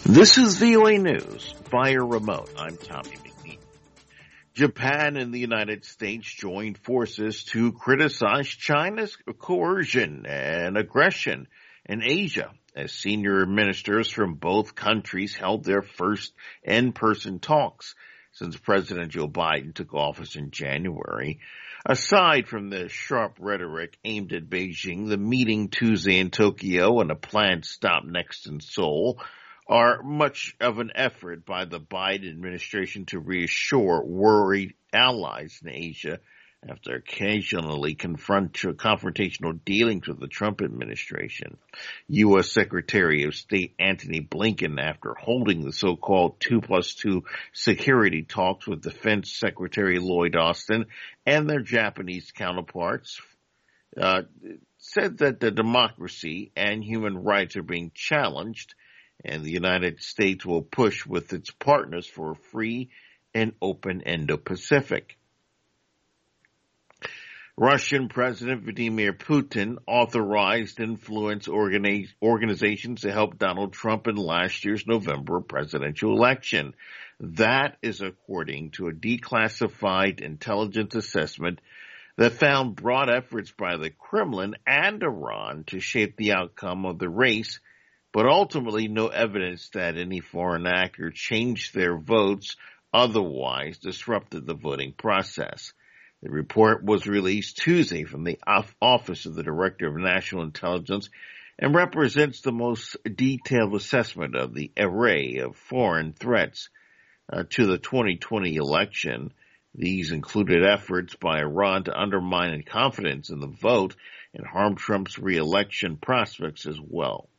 This is VOA News via remote. I'm Tommy McNeil. Japan and the United States joined forces to criticize China's coercion and aggression in Asia as senior ministers from both countries held their first in-person talks since President Joe Biden took office in January. Aside from the sharp rhetoric aimed at Beijing, the meeting Tuesday in Tokyo and a planned stop next in Seoul are much of an effort by the Biden administration to reassure worried allies in Asia after occasionally confrontational dealings with the Trump administration. U.S. Secretary of State Antony Blinken, after holding the so-called 2+2 security talks with Defense Secretary Lloyd Austin and their Japanese counterparts, said that the democracy and human rights are being challenged, and the United States will push with its partners for a free and open Indo-Pacific. Russian President Vladimir Putin authorized influence organizations to help Donald Trump in last year's November presidential election. That is according to a declassified intelligence assessment that found broad efforts by the Kremlin and Iran to shape the outcome of the race, but ultimately no evidence that any foreign actor changed their votes, otherwise disrupted the voting process. The report was released Tuesday from the Office of the Director of National Intelligence and represents the most detailed assessment of the array of foreign threats to the 2020 election. These included efforts by Iran to undermine confidence in the vote and harm Trump's re-election prospects as well.